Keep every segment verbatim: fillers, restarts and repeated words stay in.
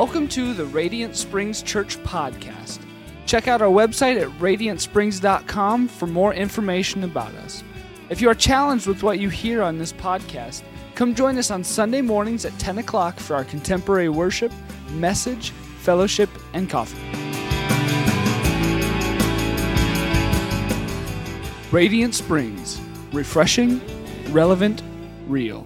Welcome to the Radiant Springs Church podcast. Check out our website at radiant springs dot com for more information about us. If you are challenged with what you hear on this podcast, come join us on Sunday mornings at ten o'clock for our contemporary worship, message, fellowship, and coffee. Radiant Springs, refreshing, relevant, real.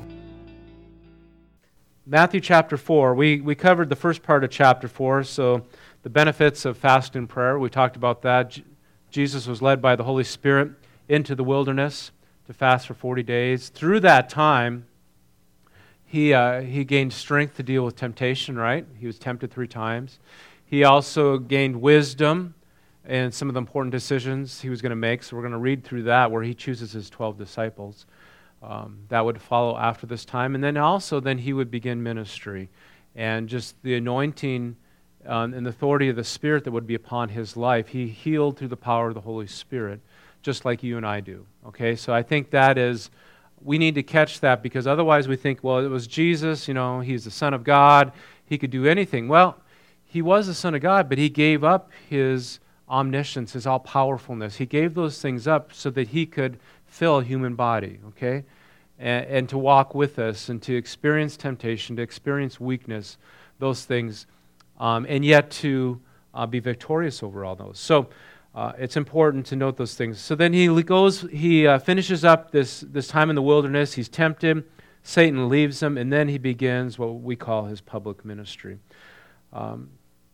Matthew chapter four, we, we covered the first part of chapter four, so the benefits of fast and prayer, we talked about that. J- Jesus was led by the Holy Spirit into the wilderness to fast for forty days. Through that time, he uh, he gained strength to deal with temptation, right? He was tempted three times. He also gained wisdom in some of the important decisions he was going to make, so we're going to read through that where he chooses his twelve disciples. Um, that would follow after this time. And then also, then he would begin ministry. And just the anointing um, and the authority of the Spirit that would be upon his life. He healed through the power of the Holy Spirit, just like you and I do. Okay, so I think that is, we need to catch that, because otherwise we think, well, it was Jesus, you know, he's the Son of God, he could do anything. Well, he was the Son of God, but he gave up his omniscience, his all-powerfulness. He gave those things up so that he could fill a human body, okay? And, and to walk with us and to experience temptation, to experience weakness, those things, um, and yet to uh, be victorious over all those. So uh, it's important to note those things. So then he goes, he uh, finishes up this, this time in the wilderness. He's tempted. Satan leaves him, and then he begins what we call his public ministry. Um,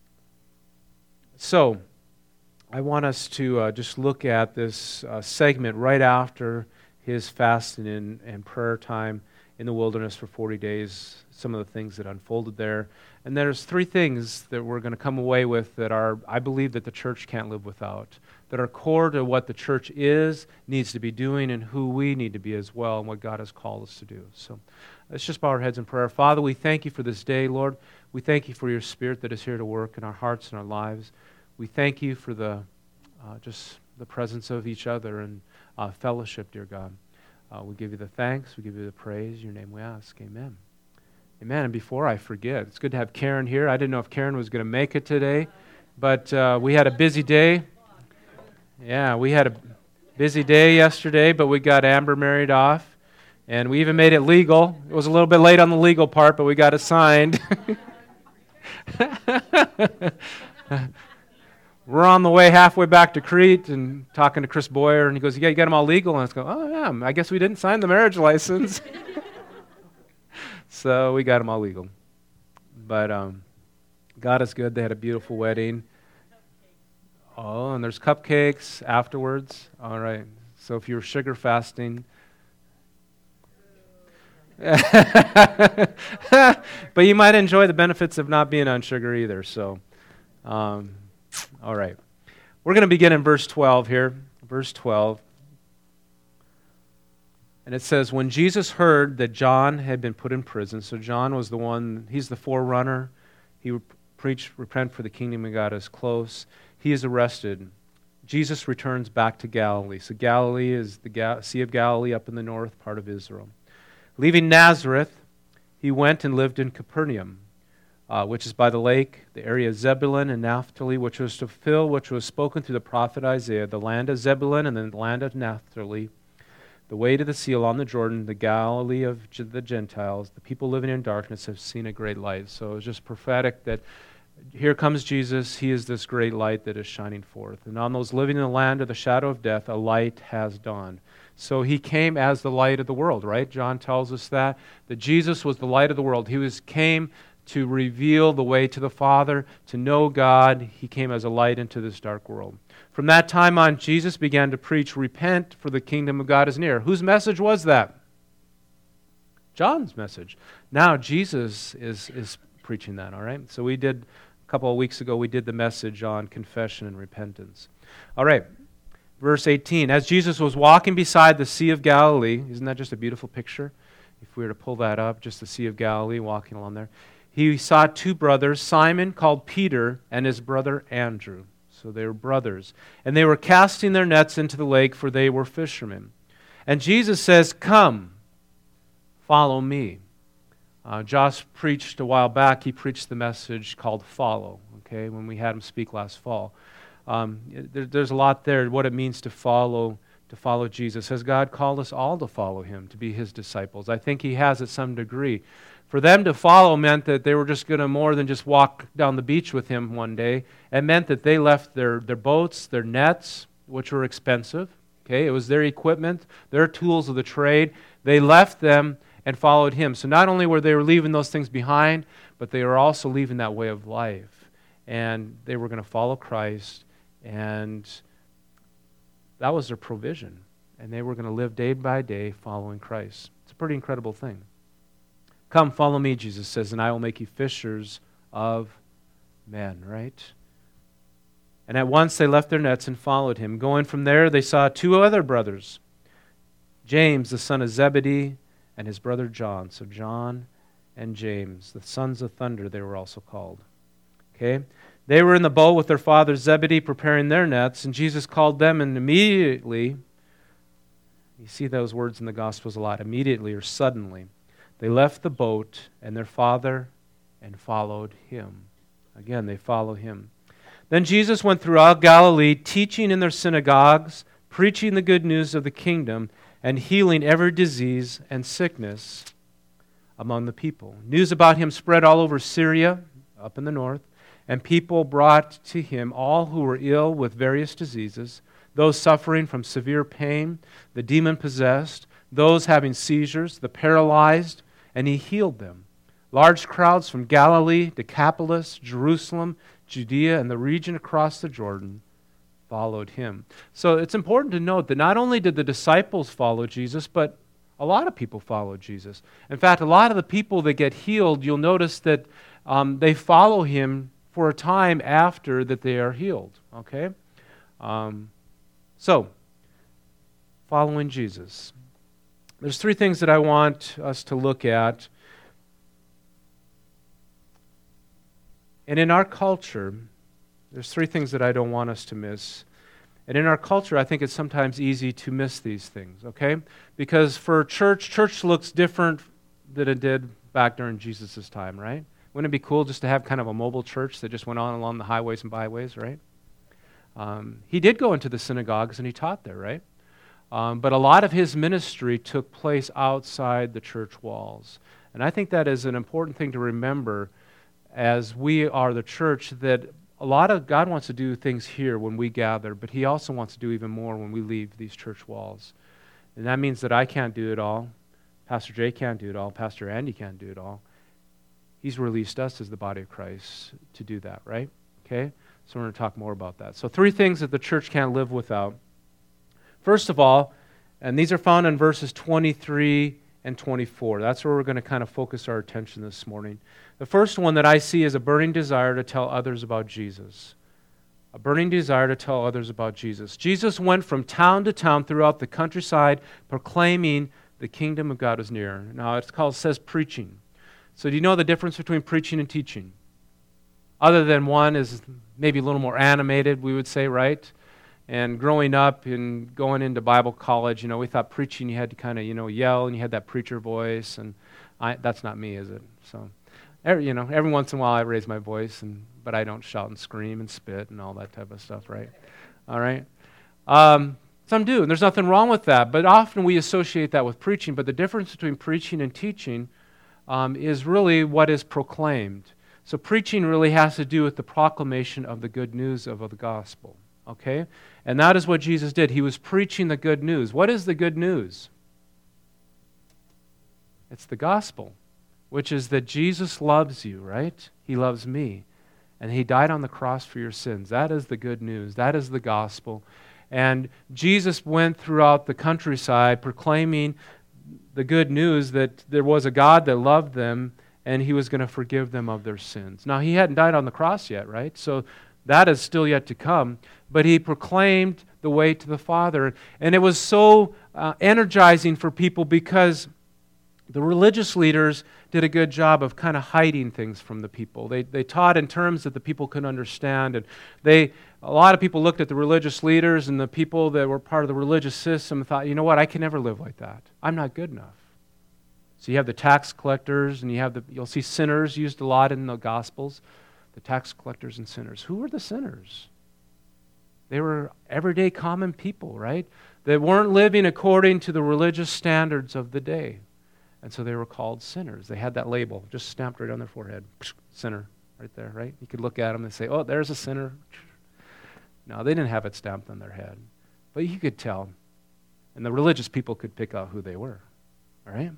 so... I want us to uh, just look at this uh, segment right after his fasting and, and prayer time in the wilderness for forty days, some of the things that unfolded there. And there's three things that we're going to come away with that are, I believe, that the church can't live without, that are core to what the church is, needs to be doing, and who we need to be as well, and what God has called us to do. So let's just bow our heads in prayer. Father, we thank you for this day, Lord. We thank you for your Spirit that is here to work in our hearts and our lives. We thank you for the uh, just the presence of each other and uh, fellowship, dear God. Uh, we give you the thanks. We give you the praise. In your name we ask. Amen. Amen. And before I forget, it's good to have Karen here. I didn't know if Karen was going to make it today, but uh, we had a busy day. Yeah, we had a busy day yesterday, but we got Amber married off, and we even made it legal. It was a little bit late on the legal part, but we got it signed. We're on the way halfway back to Crete and talking to Chris Boyer, and he goes, yeah, you got them all legal? And I was going, oh, yeah, I guess we didn't sign the marriage license. So we got them all legal. But um, God is good. They had a beautiful wedding. Oh, and there's cupcakes afterwards. All right. So if you're sugar fasting. But you might enjoy the benefits of not being on sugar either. So, um all right. We're going to begin in verse twelve here. Verse twelve. And it says, when Jesus heard that John had been put in prison, so John was the one, he's the forerunner. He re- preached, repent for the kingdom of God is close. He is arrested. Jesus returns back to Galilee. So Galilee is the Ga- Sea of Galilee up in the north part of Israel. Leaving Nazareth, he went and lived in Capernaum, Uh, which is by the lake, the area of Zebulun and Naphtali, which was to fulfill which was spoken through the prophet Isaiah, the land of Zebulun and the land of Naphtali, the way to the sea along the Jordan, the Galilee of G- the Gentiles. The people living in darkness have seen a great light. So it's just prophetic that here comes Jesus. He is this great light that is shining forth. And on those living in the land of the shadow of death, a light has dawned. So he came as the light of the world, right? John tells us that, that Jesus was the light of the world. He was came to reveal the way to the Father, to know God. He came as a light into this dark world. From that time on, Jesus began to preach, repent, for the kingdom of God is near. Whose message was that? John's message. Now Jesus is, is preaching that, all right? So we did, a couple of weeks ago, we did the message on confession and repentance. All right, verse eighteen. As Jesus was walking beside the Sea of Galilee, isn't that just a beautiful picture? If we were to pull that up, just the Sea of Galilee, walking along there. He saw two brothers, Simon called Peter and his brother Andrew. So they were brothers. And they were casting their nets into the lake, for they were fishermen. And Jesus says, come, follow me. Uh, Josh preached a while back, he preached the message called Follow, okay, when we had him speak last fall. Um, there, there's a lot there, what it means to follow to follow Jesus. Has God called us all to follow him, to be his disciples? I think he has at some degree. For them to follow meant that they were just going to more than just walk down the beach with him one day. It meant that they left their, their boats, their nets, which were expensive. Okay, it was their equipment, their tools of the trade. They left them and followed him. So not only were they leaving those things behind, but they were also leaving that way of life. And they were going to follow Christ, and that was their provision. And they were going to live day by day following Christ. It's a pretty incredible thing. Come, follow me, Jesus says, and I will make you fishers of men, right? And at once they left their nets and followed him. Going from there, they saw two other brothers, James, the son of Zebedee, and his brother John. So John and James, the sons of thunder, they were also called. Okay? They were in the boat with their father Zebedee preparing their nets, and Jesus called them, and immediately, you see those words in the Gospels a lot, immediately or suddenly, they left the boat and their father and followed him. Again, they follow him. Then Jesus went throughout Galilee, teaching in their synagogues, preaching the good news of the kingdom, and healing every disease and sickness among the people. News about him spread all over Syria, up in the north, and people brought to him all who were ill with various diseases, those suffering from severe pain, the demon-possessed, those having seizures, the paralyzed, and he healed them. Large crowds from Galilee, Decapolis, Jerusalem, Judea, and the region across the Jordan followed him. So it's important to note that not only did the disciples follow Jesus, but a lot of people followed Jesus. In fact, a lot of the people that get healed, you'll notice that um, they follow him for a time after that they are healed. Okay? Um, so, following Jesus. There's three things that I want us to look at. And in our culture, there's three things that I don't want us to miss. And in our culture, I think it's sometimes easy to miss these things, okay? Because for church, church looks different than it did back during Jesus' time, right? Wouldn't it be cool just to have kind of a mobile church that just went on along the highways and byways, right? Um, he did go into the synagogues and he taught there, right? Um, but a lot of his ministry took place outside the church walls. And I think that is an important thing to remember as we are the church, that a lot of God wants to do things here when we gather, but he also wants to do even more when we leave these church walls. And that means that I can't do it all. Pastor Jay can't do it all. Pastor Andy can't do it all. He's released us as the body of Christ to do that, right? Okay? So we're going to talk more about that. So three things that the church can't live without. First of all, and these are found in verses twenty-three and twenty-four. That's where we're going to kind of focus our attention this morning. The first one that I see is a burning desire to tell others about Jesus. A burning desire to tell others about Jesus. Jesus went from town to town throughout the countryside proclaiming the kingdom of God is near. Now it's called, it says preaching. So do you know the difference between preaching and teaching? Other than one is maybe a little more animated, we would say, right? And growing up and going into Bible college, you know, we thought preaching you had to kind of, you know, yell and you had that preacher voice, and I, that's not me, is it? So, every, you know, every once in a while I raise my voice, and but I don't shout and scream and spit and all that type of stuff, right? All right? Um, some do, and there's nothing wrong with that, but often we associate that with preaching, but the difference between preaching and teaching um, is really what is proclaimed. So preaching really has to do with the proclamation of the good news of, of the gospel. Okay? And that is what Jesus did. He was preaching the good news. What is the good news? It's the gospel, which is that Jesus loves you, right? He loves me. And he died on the cross for your sins. That is the good news. That is the gospel. And Jesus went throughout the countryside proclaiming the good news that there was a God that loved them and he was going to forgive them of their sins. Now, he hadn't died on the cross yet, right? So that is still yet to come. But he proclaimed the way to the Father. And it was so uh, energizing for people because the religious leaders did a good job of kind of hiding things from the people. They they taught in terms that the people could understand. And they a lot of people looked at the religious leaders and the people that were part of the religious system and thought, you know what, I can never live like that. I'm not good enough. So you have the tax collectors, and you have the, you'll see sinners used a lot in the Gospels. The tax collectors and sinners. Who were the sinners? They were everyday common people, right? They weren't living according to the religious standards of the day. And so they were called sinners. They had that label just stamped right on their forehead. Sinner, right there, right? You could look at them and say, oh, there's a sinner. No, they didn't have it stamped on their head. But you could tell. And the religious people could pick out who they were, all right?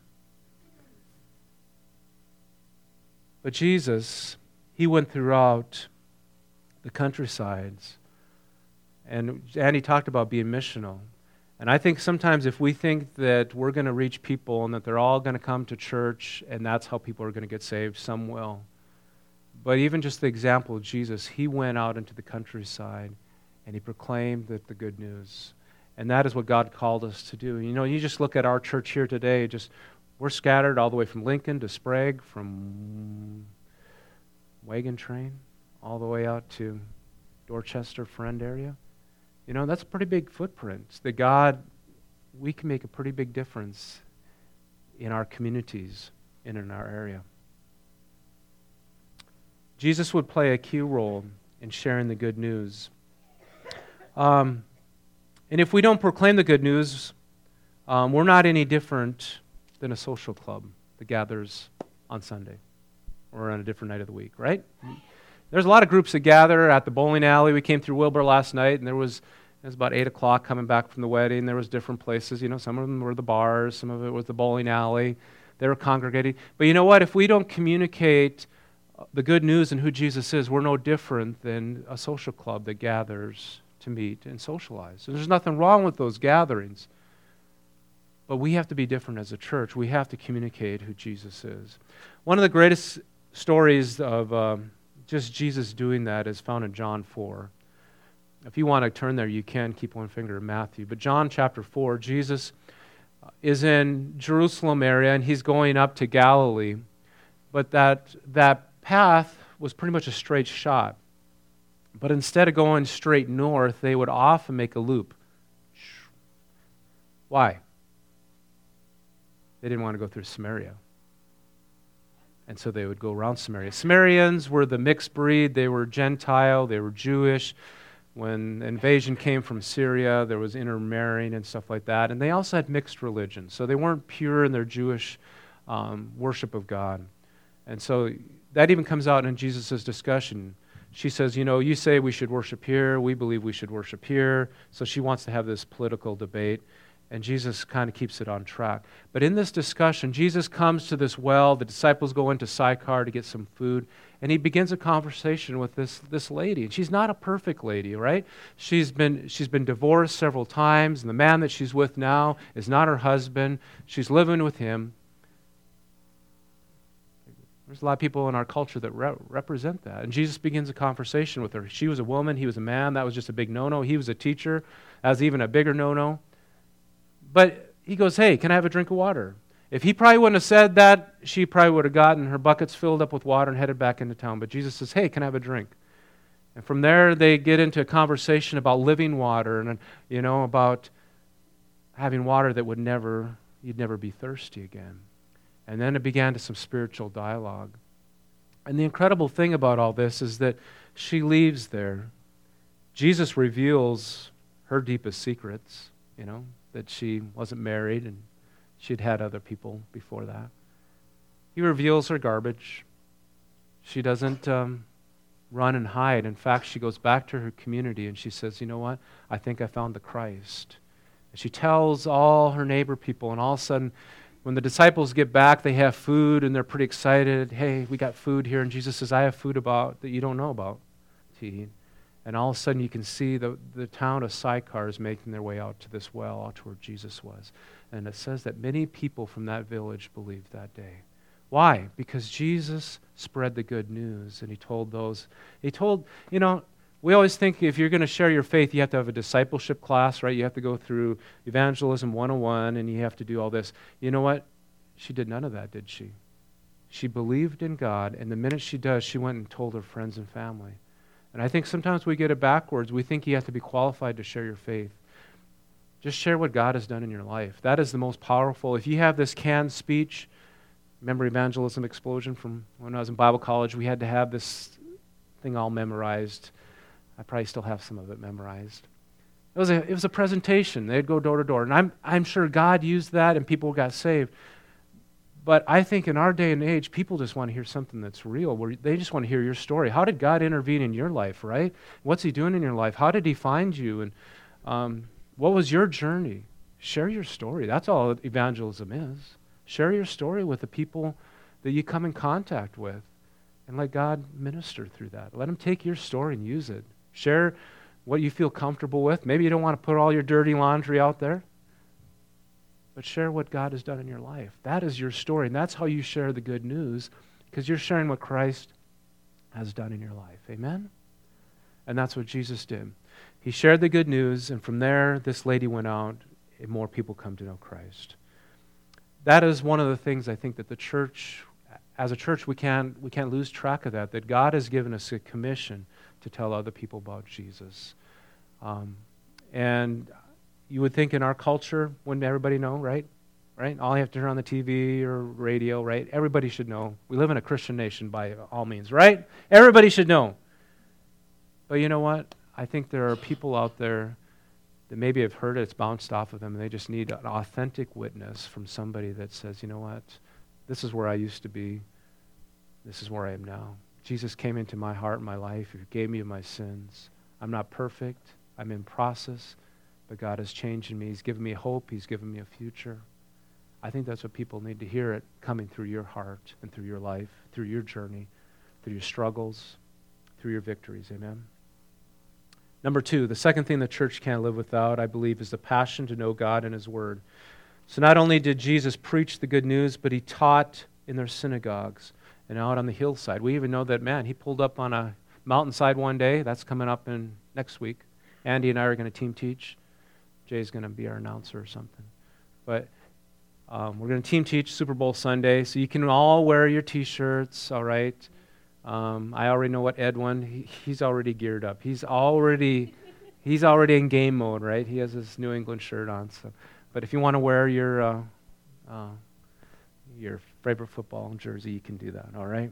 But Jesus, he went throughout the countrysides. And Andy talked about being missional. And I think sometimes if we think that we're going to reach people and that they're all going to come to church and that's how people are going to get saved, some will. But even just the example of Jesus, he went out into the countryside and he proclaimed that the good news. And that is what God called us to do. You know, you just look at our church here today, just we're scattered all the way from Lincoln to Sprague, from Wagon Train, all the way out to Dorchester, Friend area. You know, that's a pretty big footprint. That God, we can make a pretty big difference in our communities and in our area. Jesus would play a key role in sharing the good news. Um, and if we don't proclaim the good news, um, we're not any different than a social club that gathers on Sunday or on a different night of the week, right? There's a lot of groups that gather at the bowling alley. We came through Wilbur last night, and there was it was about eight o'clock coming back from the wedding. There was different places. You know, some of them were the bars. Some of it was the bowling alley. They were congregating. But you know what? If we don't communicate the good news and who Jesus is, we're no different than a social club that gathers to meet and socialize. So there's nothing wrong with those gatherings. But we have to be different as a church. We have to communicate who Jesus is. One of the greatest stories of um, just Jesus doing that is found in John four. If you want to turn there, you can. Keep one finger in Matthew. But John chapter four, Jesus is in Jerusalem area, and he's going up to Galilee. But that, that path was pretty much a straight shot. But instead of going straight north, they would often make a loop. Why? They didn't want to go through Samaria. And so they would go around Samaria. Samaritans were the mixed breed. They were Gentile. They were Jewish. When the invasion came from Syria, there was intermarrying and stuff like that. And they also had mixed religions. So they weren't pure in their Jewish um, worship of God. And so that even comes out in Jesus' discussion. She says, you know, you say we should worship here. We believe we should worship here. So she wants to have this political debate. And Jesus kind of keeps it on track. But in this discussion, Jesus comes to this well. The disciples go into Sychar to get some food. And he begins a conversation with this, this lady. And she's not a perfect lady, right? She's been, she's been divorced several times. And the man that she's with now is not her husband. She's living with him. There's a lot of people in our culture that re- represent that. And Jesus begins a conversation with her. She was a woman. He was a man. That was just a big no-no. He was a teacher. That was even a bigger no-no. But he goes, hey, can I have a drink of water? If he probably wouldn't have said that, she probably would have gotten her buckets filled up with water and headed back into town. But Jesus says, hey, can I have a drink? And from there, they get into a conversation about living water and, you know, about having water that would never, you'd never be thirsty again. And then it began to some spiritual dialogue. And the incredible thing about all this is that she leaves there. Jesus reveals her deepest secrets, you know, that she wasn't married and she'd had other people before that. He reveals her garbage. She doesn't um, run and hide. In fact, she goes back to her community and she says, you know what? I think I found the Christ. And she tells all her neighbor people, and all of a sudden, when the disciples get back, they have food and they're pretty excited. Hey, we got food here. And Jesus says, I have food about that you don't know about to eat. And all of a sudden you can see the, the town of Sychar is making their way out to this well, out to where Jesus was. And it says that many people from that village believed that day. Why? Because Jesus spread the good news, and he told those, he told, you know, we always think if you're going to share your faith, you have to have a discipleship class, right? You have to go through Evangelism one oh one, and you have to do all this. You know what? She did none of that, did she? She believed in God, and the minute she does, she went and told her friends and family. And I think sometimes we get it backwards. We think you have to be qualified to share your faith. Just share what God has done in your life. That is the most powerful. If you have this canned speech, Remember Evangelism Explosion from when I was in Bible college? We had to have this thing all memorized. I probably still have some of it memorized. It was a it was a presentation. They'd go door to door, and I'm I'm sure God used that and people got saved. But I think in our day and age, people just want to hear something that's real. Where they just want to hear your story. How did God intervene in your life, right? What's He doing in your life? How did He find you? And um, what was your journey? Share your story. That's all evangelism is. Share your story with the people that you come in contact with, and let God minister through that. Let Him take your story and use it. Share what you feel comfortable with. Maybe you don't want to put all your dirty laundry out there, but share what God has done in your life. That is your story, and that's how you share the good news, because you're sharing what Christ has done in your life. Amen? And that's what Jesus did. He shared the good news, and from there, this lady went out, and more people come to know Christ. That is one of the things I think that the church, as a church, we can't, we can't lose track of that, that God has given us a commission to tell other people about Jesus. Um, and you would think in our culture, wouldn't everybody know, right? Right? All you have to turn on the T V or radio, right? Everybody should know. We live in a Christian nation by all means, right? Everybody should know. But you know what? I think there are people out there that maybe have heard it, it's bounced off of them, and they just need an authentic witness from somebody that says, you know what? This is where I used to be. This is where I am now. Jesus came into my heart and my life. He forgave me of my sins. I'm not perfect. I'm in process. But God has changed me. He's given me hope. He's given me a future. I think that's what people need to hear, it coming through your heart and through your life, through your journey, through your struggles, through your victories. Amen? Number two, the second thing the church can't live without, I believe, is the passion to know God and His Word. So not only did Jesus preach the good news, but He taught in their synagogues and out on the hillside. We even know that, man, He pulled up on a mountainside one day. That's coming up in next week. Andy and I are going to team teach. Jay's going to be our announcer or something. But um, we're going to team teach Super Bowl Sunday, so you can all wear your T-shirts, all right? Um, I already know what Edwin, he, he's already geared up. He's already he's already in game mode, right? He has his New England shirt on. So, but if you want to wear your uh, uh, your favorite football jersey, you can do that, all right?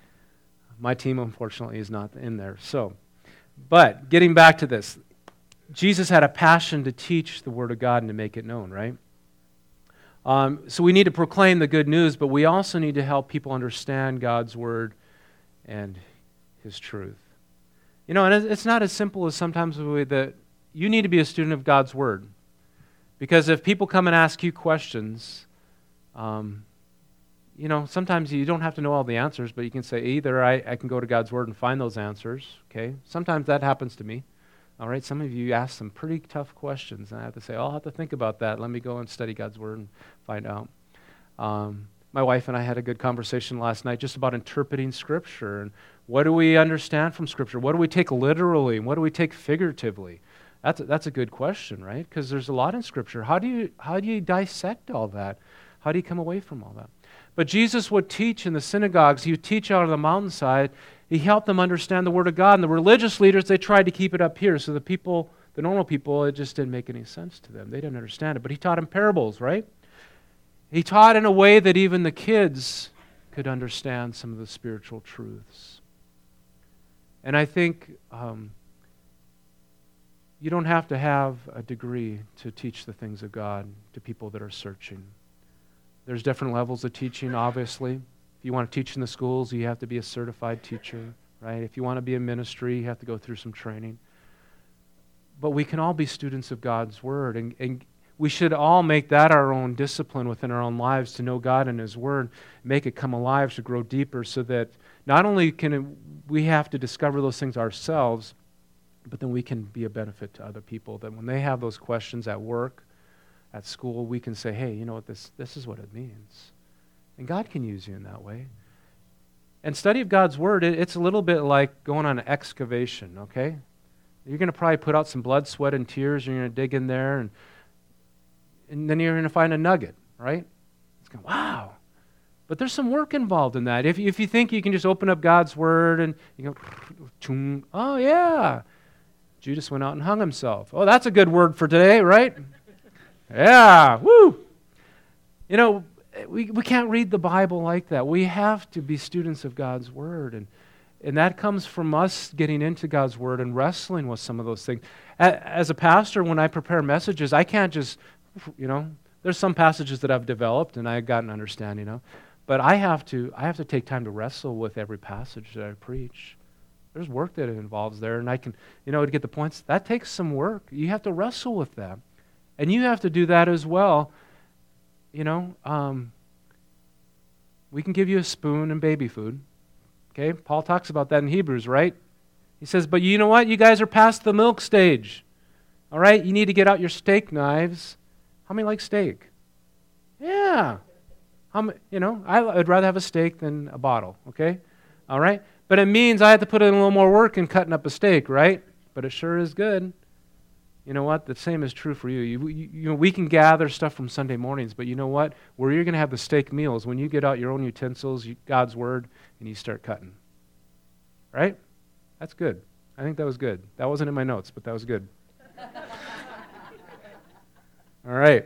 My team, unfortunately, is not in there. So, but getting back to this, Jesus had a passion to teach the Word of God and to make it known, right? Um, so we need to proclaim the good news, but we also need to help people understand God's Word and His truth. You know, and it's not as simple as sometimes we, that you need to be a student of God's Word. Because if people come and ask you questions, um, you know, sometimes you don't have to know all the answers, but you can say, either I, I can go to God's Word and find those answers, okay? Sometimes that happens to me, all right? Some of you ask some pretty tough questions, and I have to say, oh, I'll have to think about that. Let me go and study God's Word and find out. Um, my wife and I had a good conversation last night just about interpreting Scripture, and what do we understand from Scripture? What do we take literally, and what do we take figuratively? That's a, that's a good question, right? Because there's a lot in Scripture. How do you how do you dissect all that? How do you come away from all that? But Jesus would teach in the synagogues. He would teach out on the mountainside. He helped them understand the Word of God. And the religious leaders, they tried to keep it up here. So the people, the normal people, it just didn't make any sense to them. They didn't understand it. But He taught in parables, right? He taught in a way that even the kids could understand some of the spiritual truths. And I think um, you don't have to have a degree to teach the things of God to people that are searching. There's different levels of teaching, obviously. If you want to teach in the schools, you have to be a certified teacher, right? If you want to be in ministry, you have to go through some training. But we can all be students of God's Word, and, and we should all make that our own discipline within our own lives to know God and His Word, make it come alive, to grow deeper, so that not only can it, we have to discover those things ourselves, but then we can be a benefit to other people, that when they have those questions at work, at school, we can say, hey, you know what, this, this is what it means. And God can use you in that way. And study of God's Word, it, it's a little bit like going on an excavation, okay? You're going to probably put out some blood, sweat, and tears. You're going to dig in there, and, and then you're going to find a nugget, right? It's going, wow. But there's some work involved in that. If, if you think you can just open up God's Word and you go, oh, yeah. Judas went out and hung himself. Oh, that's a good word for today, right? Yeah, woo! You know, we, we can't read the Bible like that. We have to be students of God's Word. And, and that comes from us getting into God's Word and wrestling with some of those things. As a pastor, when I prepare messages, I can't just, you know, there's some passages that I've developed and I've got an understanding of. But I have to I have to take time to wrestle with every passage that I preach. There's work that it involves there, and I can, you know, to get the points, that takes some work. You have to wrestle with that. And you have to do that as well. You know, um, we can give you a spoon and baby food. Okay? Paul talks about that in Hebrews, right? He says, but you know what? You guys are past the milk stage. All right? You need to get out your steak knives. How many like steak? Yeah. How many, you know, I, I'd rather have a steak than a bottle, okay? All right? But it means I have to put in a little more work in cutting up a steak, right? But it sure is good. You know what? The same is true for you. You, you, you know, we can gather stuff from Sunday mornings, but you know what? Where you're going to have the steak meals, when you get out your own utensils, you, God's Word, and you start cutting. Right? That's good. I think that was good. That wasn't in my notes, but that was good. All right.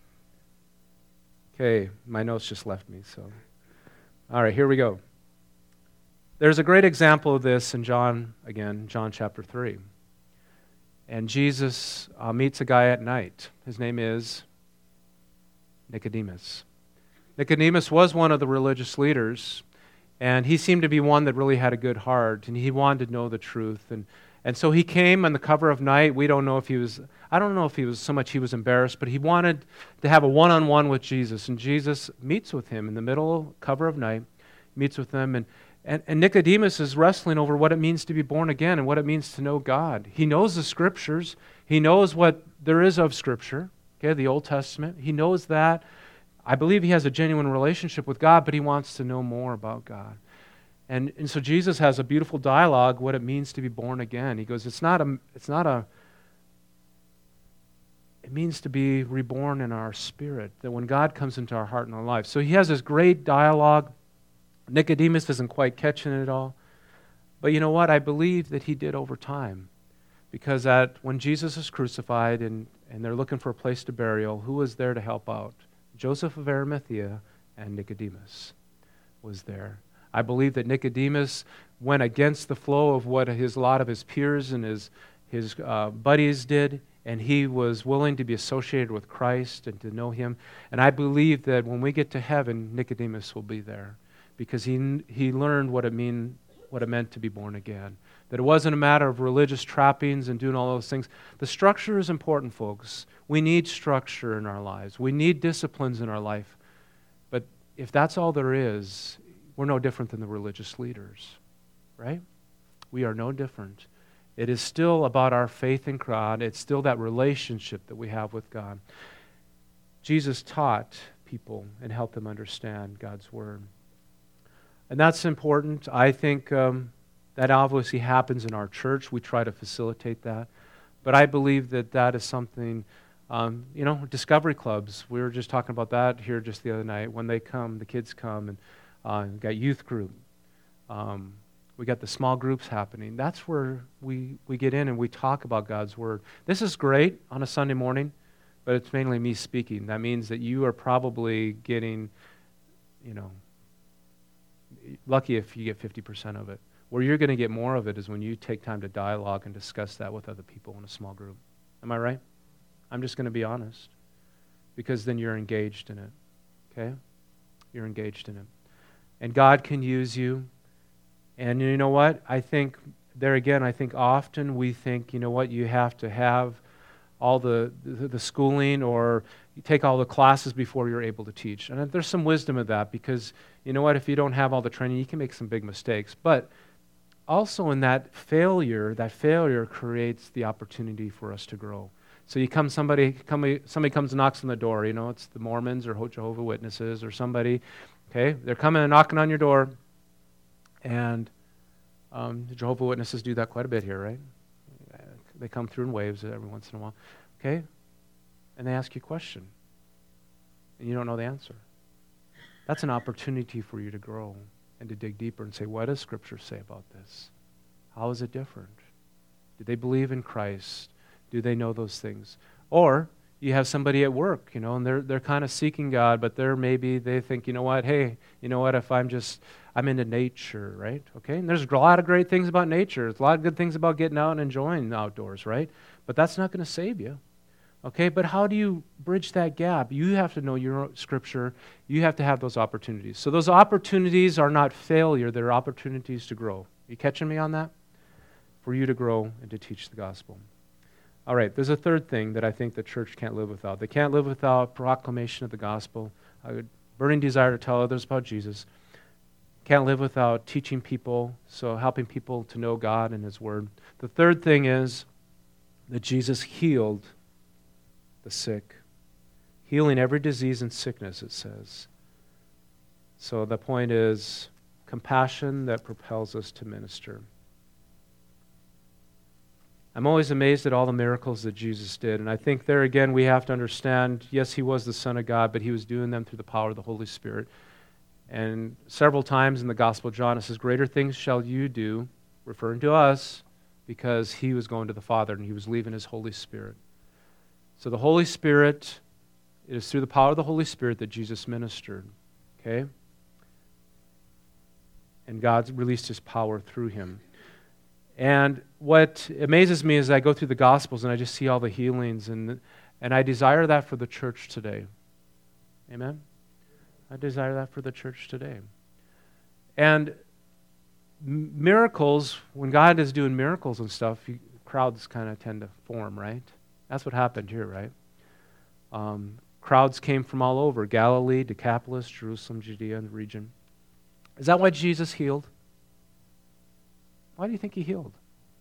Okay, my notes just left me, so. All right, here we go. There's a great example of this in John, again, John chapter three. And Jesus uh, meets a guy at night. His name is Nicodemus. Nicodemus was one of the religious leaders, and he seemed to be one that really had a good heart, and he wanted to know the truth. And, and so he came on the cover of night. We don't know if he was, I don't know if he was so much he was embarrassed, but he wanted to have a one-on-one with Jesus. And Jesus meets with him in the middle, cover of night, meets with him, and And, and Nicodemus is wrestling over what it means to be born again and what it means to know God. He knows the Scriptures. He knows what there is of Scripture, okay, the Old Testament. He knows that. I believe he has a genuine relationship with God, but he wants to know more about God. And, and so Jesus has a beautiful dialogue, what it means to be born again. He goes, it's not a, it's not a, it means to be reborn in our spirit, that when God comes into our heart and our life. So he has this great dialogue. Nicodemus isn't quite catching it all. But you know what? I believe that he did over time. Because at, when Jesus is crucified and, and they're looking for a place to burial, who was there to help out? Joseph of Arimathea and Nicodemus was there. I believe that Nicodemus went against the flow of what his, a lot of his peers and his, his uh, buddies did, and he was willing to be associated with Christ and to know him. And I believe that when we get to heaven, Nicodemus will be there. Because he he learned what it mean what it meant to be born again. That it wasn't a matter of religious trappings and doing all those things. The structure is important, folks. We need structure in our lives. We need disciplines in our life. But if that's all there is, we're no different than the religious leaders, right? We are no different. It is still about our faith in God. It's still that relationship that we have with God. Jesus taught people and helped them understand God's Word. And that's important. I think um, that obviously happens in our church. We try to facilitate that. But I believe that that is something, um, you know, discovery clubs. We were just talking about that here just the other night. When they come, the kids come, and uh, we've got youth group. Um, we got the small groups happening. That's where we, we get in and we talk about God's Word. This is great on a Sunday morning, but it's mainly me speaking. That means that you are probably getting, you know, lucky if you get fifty percent of it. Where you're going to get more of it is when you take time to dialogue and discuss that with other people in a small group. Am I right? I'm just going to be honest. Because then you're engaged in it. Okay? You're engaged in it. And God can use you. And you know what? I think, there again, I think often we think, you know what, you have to have all the, the, the schooling or you take all the classes before you're able to teach. And there's some wisdom of that because, you know what, if you don't have all the training, you can make some big mistakes. But also in that failure, that failure creates the opportunity for us to grow. So you come, somebody, come, somebody comes and knocks on the door, you know, it's the Mormons or Jehovah's Witnesses or somebody, okay? They're coming and knocking on your door, and um, the Jehovah's Witnesses do that quite a bit here, right? They come through in waves every once in a while, okay? And they ask you a question, and you don't know the answer. That's an opportunity for you to grow and to dig deeper and say, what does Scripture say about this? How is it different? Do they believe in Christ? Do they know those things? Or You have somebody at work, you know, and they're they're kind of seeking God, but they're maybe they think, you know what, hey, you know what, if I'm just, I'm into nature, right? Okay, and there's a lot of great things about nature. There's a lot of good things about getting out and enjoying the outdoors, right? But that's not going to save you. Okay, but how do you bridge that gap? You have to know your Scripture. You have to have those opportunities. So those opportunities are not failure. They're opportunities to grow. You catching me on that? For you to grow and to teach the gospel. All right, there's a third thing that I think the church can't live without. They can't live without proclamation of the gospel, a burning desire to tell others about Jesus. Can't live without teaching people, so helping people to know God and His Word. The third thing is that Jesus healed the sick. Healing every disease and sickness, it says. So the point is compassion that propels us to minister. I'm always amazed at all the miracles that Jesus did. And I think there again we have to understand, yes, He was the Son of God, but He was doing them through the power of the Holy Spirit. And several times in the Gospel of John it says, greater things shall you do, referring to us, because He was going to the Father and He was leaving His Holy Spirit. So the Holy Spirit, it is through the power of the Holy Spirit that Jesus ministered. Okay? And God released His power through Him. And what amazes me is I go through the Gospels and I just see all the healings, and and I desire that for the church today. Amen? I desire that for the church today. And m- miracles, when God is doing miracles and stuff, you, crowds kind of tend to form, right? That's what happened here, right? Um, crowds came from all over, Galilee, Decapolis, Jerusalem, Judea, and the region. Is that why Jesus healed? Why do you think He healed?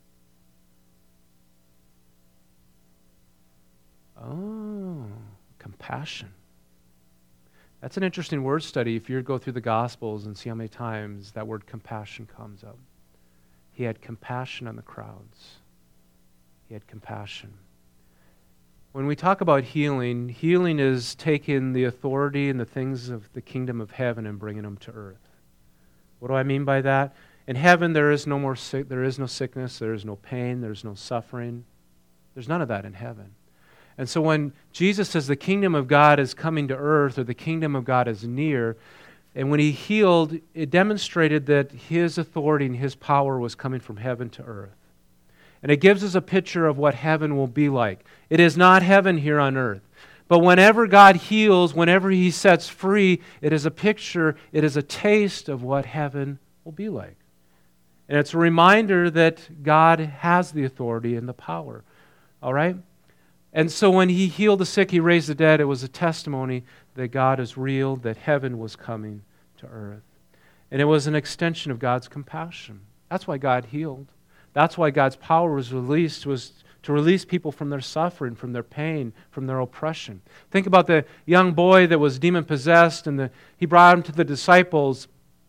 Oh, compassion. That's an interesting word study if you go through the Gospels and see how many times that word compassion comes up. He had compassion on the crowds. He had compassion. When we talk about healing, healing is taking the authority and the things of the kingdom of heaven and bringing them to earth. What do I mean by that? In heaven, there is no more sick, there is no sickness, there is no pain, there is no suffering. There's none of that in heaven. And so when Jesus says the kingdom of God is coming to earth, or the kingdom of God is near, and when He healed, it demonstrated that His authority and His power was coming from heaven to earth. And it gives us a picture of what heaven will be like. It is not heaven here on earth. But whenever God heals, whenever He sets free, it is a picture, it is a taste of what heaven will be like. And it's a reminder that God has the authority and the power. All right? And so when He healed the sick, He raised the dead, it was a testimony that God is real, that heaven was coming to earth. And it was an extension of God's compassion. That's why God healed. That's why God's power was released, was to release people from their suffering, from their pain, from their oppression. Think about the young boy that was demon-possessed, and the, He brought him to the disciples.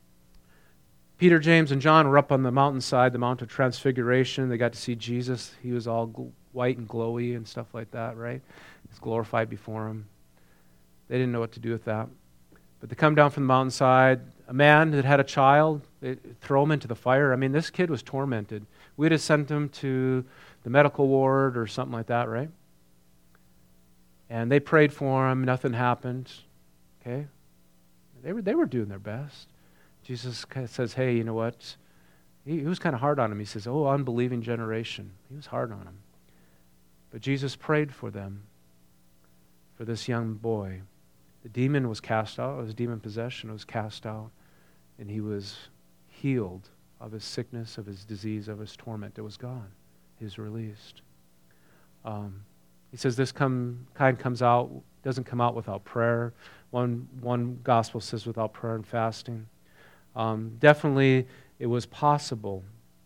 Peter, James, and John were up on the mountainside, the Mount of Transfiguration. They got to see Jesus. He was all gl- white and glowy and stuff like that, right? He's glorified before them. They didn't know what to do with that. But they come down from the mountainside. A man that had a child, they throw him into the fire. I mean, this kid was tormented. We'd have sent him to the medical ward or something like that, right? And they prayed for him. Nothing happened. Okay? They were, they were doing their best. Jesus says, hey, you know what? He, he was kind of hard on him. He says, oh, unbelieving generation. He was hard on him. But Jesus prayed for them, for this young boy. The demon was cast out. It was demon possession. It was cast out. And he was healed of his sickness, of his disease, of his torment. It was gone. He was released. Um, he says this come, kind comes out, doesn't come out without prayer. One, one gospel says without prayer and fasting. Um, definitely it was possible,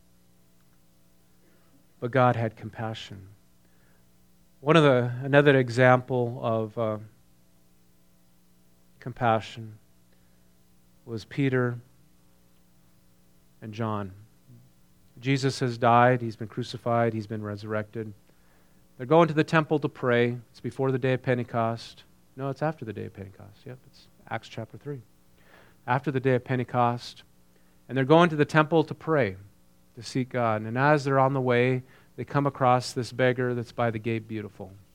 but God had compassion. One of the another example of uh, compassion was Peter and John. Jesus has died, He's been crucified, He's been resurrected. They're going to the temple to pray. It's before the day of Pentecost. No, it's after the day of Pentecost. Yep, it's Acts chapter three. After the day of Pentecost. And they're going to the temple to pray, to seek God. And as they're on the way, they come across this beggar that's by the gate beautiful.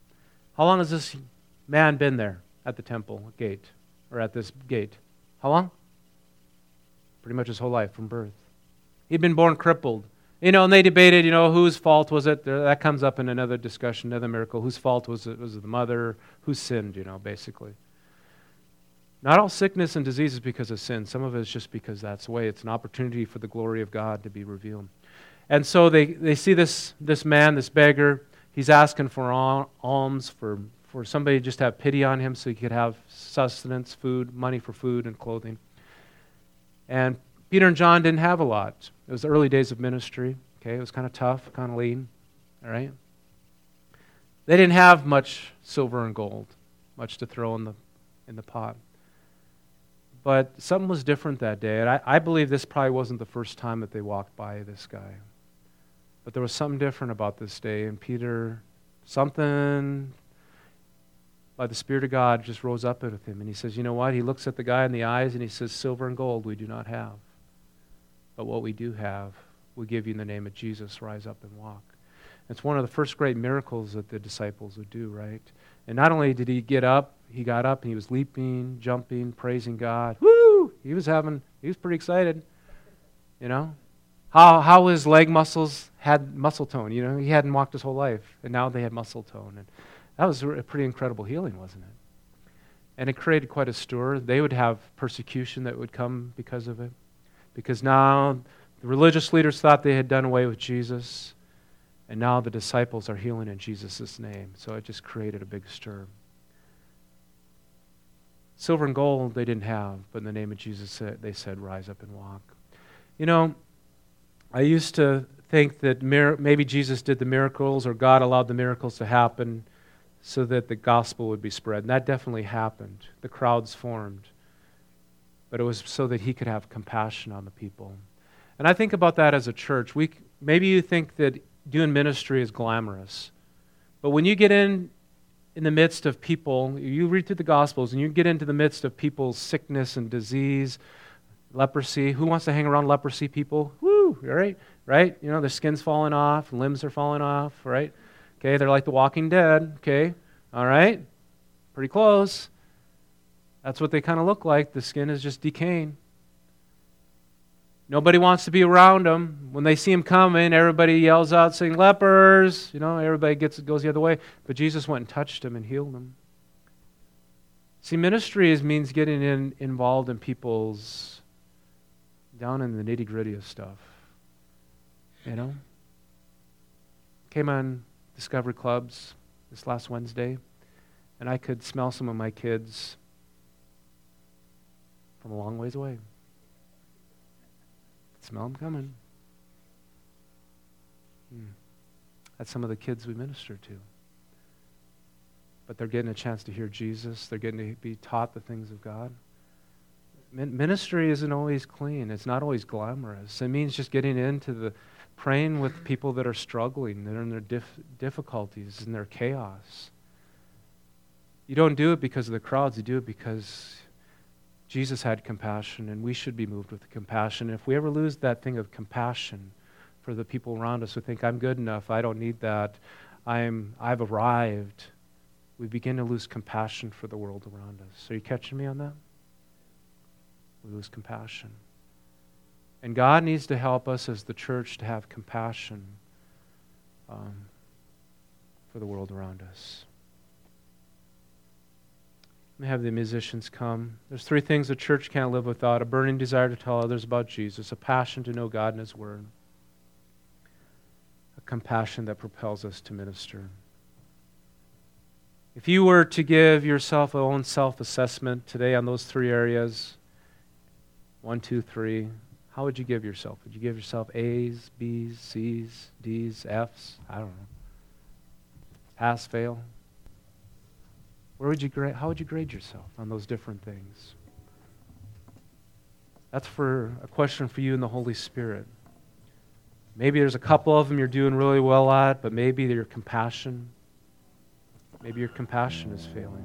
How long has this man been there at the temple gate, or at this gate? How long? Pretty much his whole life from birth. He'd been born crippled. You know, and they debated, you know, whose fault was it? That comes up in another discussion, another miracle. Whose fault was it? Was it the mother? Who sinned, you know, basically? Not all sickness and disease is because of sin. Some of it is just because that's the way. It's an opportunity for the glory of God to be revealed. And so they, they see this, this man, this beggar. He's asking for al- alms, for, for somebody to just have pity on him so he could have sustenance, food, money for food and clothing. And Peter and John didn't have a lot. It was the early days of ministry. Okay, it was kind of tough, kind of lean. All right. They didn't have much silver and gold, much to throw in the in the pot. But something was different that day, and I, I believe this probably wasn't the first time that they walked by this guy. But there was something different about this day, and Peter, something by the Spirit of God just rose up with him, and he says, you know what? He looks at the guy in the eyes, and he says, silver and gold we do not have. But what we do have, we give you in the name of Jesus. Rise up and walk. It's one of the first great miracles that the disciples would do, right? And not only did he get up, he got up and he was leaping, jumping, praising God. Woo! He was having, he was pretty excited. You know? How how his leg muscles had muscle tone. You know, he hadn't walked his whole life, and now they had muscle tone. And that was a pretty incredible healing, wasn't it? And it created quite a stir. They would have persecution that would come because of it. Because now the religious leaders thought they had done away with Jesus, and now the disciples are healing in Jesus' name. So it just created a big stir. Silver and gold they didn't have, but in the name of Jesus they said, rise up and walk. You know, I used to think that mir- maybe Jesus did the miracles, or God allowed the miracles to happen so that the gospel would be spread. And that definitely happened. The crowds formed. But it was so that he could have compassion on the people. And I think about that as a church. We maybe you think that doing ministry is glamorous. But when you get in in the midst of people, you read through the Gospels and you get into the midst of people's sickness and disease, leprosy. Who wants to hang around leprosy people? Woo, right? Right? You know, their skin's falling off, limbs are falling off, right? Okay, they're like the Walking Dead, okay? All right? Pretty close. That's what they kind of look like. The skin is just decaying. Nobody wants to be around them. When they see them coming, everybody yells out saying, lepers. You know, everybody gets goes the other way. But Jesus went and touched them and healed them. See, ministry is, means getting in, involved in people's, down in the nitty-gritty of stuff. You know? Came on Discovery Clubs this last Wednesday, and I could smell some of my kids from a long ways away. Smell them coming. Hmm. That's some of the kids we minister to. But they're getting a chance to hear Jesus. They're getting to be taught the things of God. Min- ministry isn't always clean. It's not always glamorous. It means just getting into the, praying with people that are struggling, that are in their dif- difficulties, in their chaos. You don't do it because of the crowds. You do it because Jesus had compassion, and we should be moved with compassion. If we ever lose that thing of compassion for the people around us who think, I'm good enough, I don't need that, I'm, I've arrived, we begin to lose compassion for the world around us. Are you catching me on that? We lose compassion. And God needs to help us as the church to have compassion um, for the world around us. Let me have the musicians come. There's three things the church can't live without: a burning desire to tell others about Jesus, a passion to know God and His Word, a compassion that propels us to minister. If you were to give yourself a own self-assessment today on those three areas, one, two, three, how would you give yourself? Would you give yourself A's, B's, C's, D's, F's? I don't know. Pass, fail? Where would you grade? How would you grade yourself on those different things? That's for a question for you and the Holy Spirit. Maybe there's a couple of them you're doing really well at, but maybe your compassion, maybe your compassion is failing.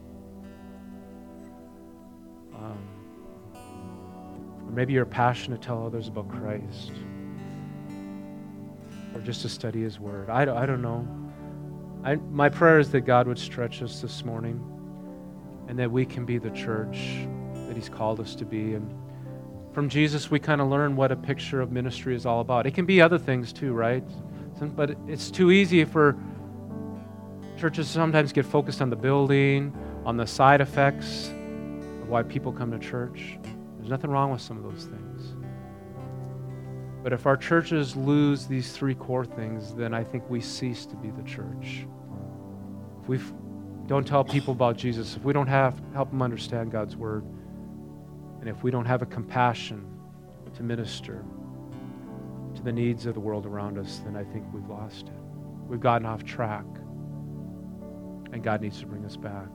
Um, or maybe you're passionate to tell others about Christ, or just to study His Word. I don't, I don't know. I, my prayer is that God would stretch us this morning and that we can be the church that He's called us to be. And from Jesus, we kind of learn what a picture of ministry is all about. It can be other things too, right? But it's too easy for churches sometimes get focused on the building, on the side effects of why people come to church. There's nothing wrong with some of those things. But if our churches lose these three core things, then I think we cease to be the church. If we don't tell people about Jesus, if we don't have help them understand God's Word, and if we don't have a compassion to minister to the needs of the world around us, then I think we've lost it. We've gotten off track, and God needs to bring us back.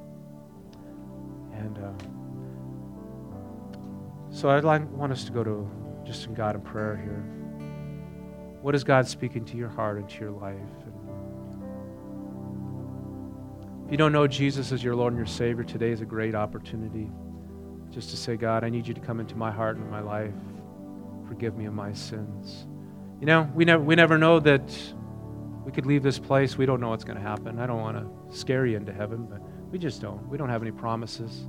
And uh, so I'd like want us to go to just in God in prayer here. What is God speaking to your heart and to your life? And if you don't know Jesus as your Lord and your Savior, today is a great opportunity just to say, God, I need you to come into my heart and my life. Forgive me of my sins. You know, we never we never know that we could leave this place. We don't know what's going to happen. I don't want to scare you into heaven, but we just don't. We don't have any promises.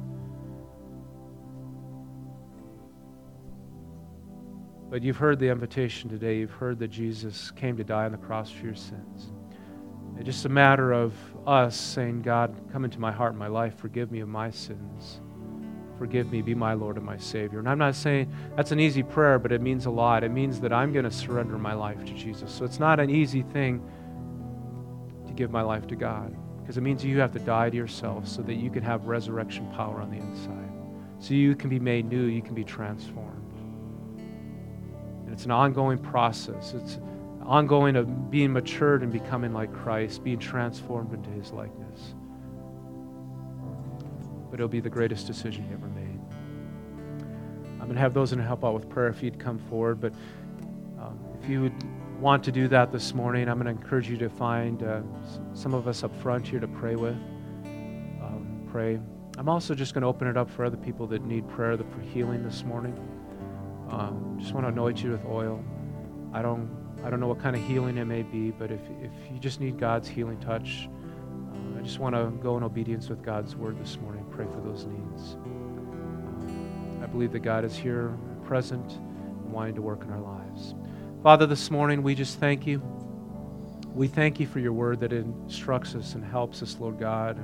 But you've heard the invitation today. You've heard that Jesus came to die on the cross for your sins. It's just a matter of us saying, God, come into my heart and my life. Forgive me of my sins. Forgive me, be my Lord and my Savior. And I'm not saying that's an easy prayer, but it means a lot. It means that I'm going to surrender my life to Jesus. So it's not an easy thing to give my life to God, because it means you have to die to yourself so that you can have resurrection power on the inside. So you can be made new, you can be transformed. And it's an ongoing process. It's ongoing of being matured and becoming like Christ, being transformed into His likeness. But it'll be the greatest decision you ever made. I'm going to have those in help out with prayer if you'd come forward. But um, if you would want to do that this morning, I'm going to encourage you to find uh, some of us up front here to pray with. Um, pray. I'm also just going to open it up for other people that need prayer for healing this morning. Um, just want to anoint you with oil. I don't, I don't know what kind of healing it may be, but if if you just need God's healing touch, uh, I just want to go in obedience with God's Word this morning. Pray for those needs. Um, I believe that God is here, present, and wanting to work in our lives. Father, this morning we just thank you. We thank you for your Word that instructs us and helps us, Lord God.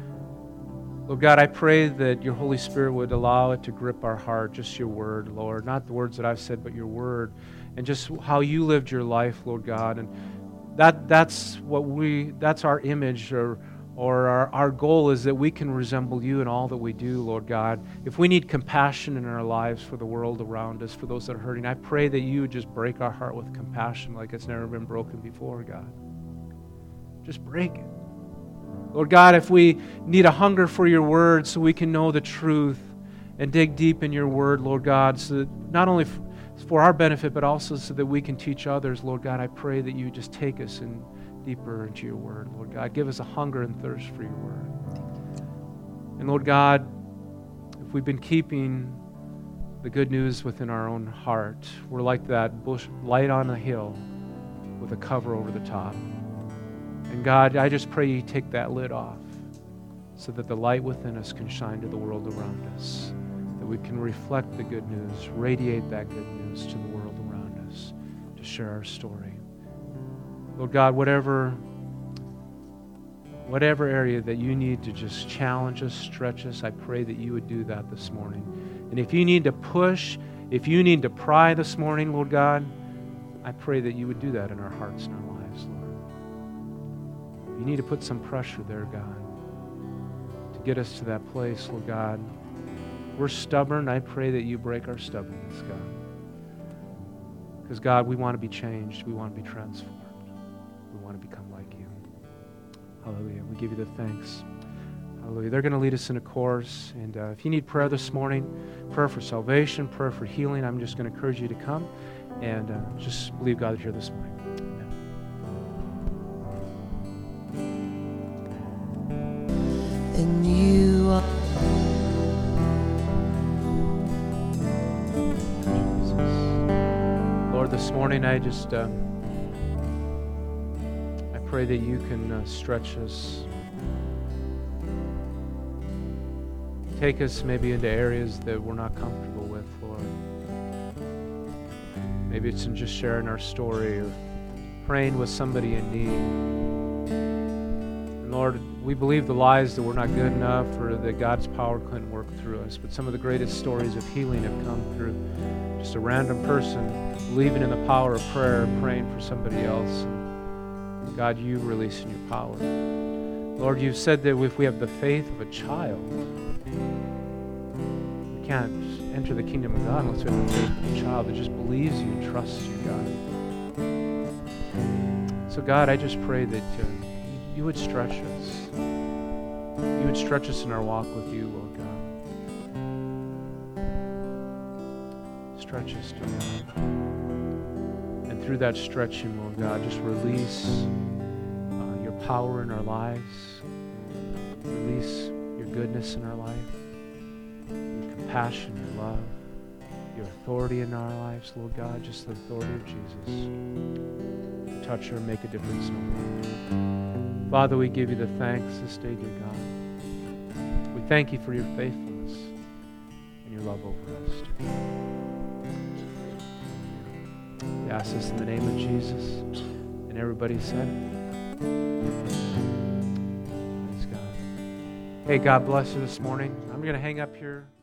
Lord God, I pray that your Holy Spirit would allow it to grip our heart, just your Word, Lord. Not the words that I've said, but your Word. And just how you lived your life, Lord God. And that that's what we, that's our image, or or our, our goal is that we can resemble you in all that we do, Lord God. If we need compassion in our lives for the world around us, for those that are hurting, I pray that you would just break our heart with compassion like it's never been broken before, God. Just break it. Lord God, if we need a hunger for your word so we can know the truth and dig deep in your word, Lord God, so that not only for our benefit, but also so that we can teach others, Lord God, I pray that you just take us in deeper into your word, Lord God. Give us a hunger and thirst for your word. And Lord God, if we've been keeping the good news within our own heart, we're like that bush light on a hill with a cover over the top. And God, I just pray you take that lid off so that the light within us can shine to the world around us, that we can reflect the good news, radiate that good news to the world around us, to share our story. Lord God, whatever, whatever area that you need to just challenge us, stretch us, I pray that you would do that this morning. And if you need to push, if you need to pry this morning, Lord God, I pray that you would do that in our hearts and our lives, Lord. You need to put some pressure there, God, to get us to that place, Lord God. We're stubborn. I pray that you break our stubbornness, God. Because, God, we want to be changed. We want to be transformed. We want to become like you. Hallelujah. We give you the thanks. Hallelujah. They're going to lead us in a chorus. And uh, if you need prayer this morning, prayer for salvation, prayer for healing, I'm just going to encourage you to come and uh, just believe God is here this morning. And you are Jesus. Lord, this morning I just um, I pray that you can uh, stretch us. Take us maybe into areas that we're not comfortable with, Lord. Maybe it's in just sharing our story or praying with somebody in need. And Lord, we believe the lies that we're not good enough or that God's power couldn't work through us. But some of the greatest stories of healing have come through just a random person believing in the power of prayer, praying for somebody else. And God, you releasing your power. Lord, you've said that if we have the faith of a child, we can't enter the kingdom of God unless we have the faith of a child that just believes you and trusts you, God. So God, I just pray that uh, you would stretch us. You would stretch us in our walk with you, Lord God. Stretch us, dear God. And through that stretching, Lord God, just release uh, your power in our lives. Release your goodness in our life. Your compassion, your love. Your authority in our lives, Lord God. Just the authority of Jesus. Touch her and make a difference in our life. Father, we give you the thanks this day, dear God. We thank you for your faithfulness and your love over us. We ask this in the name of Jesus. And everybody said, praise God. Hey, God bless you this morning. I'm going to hang up here.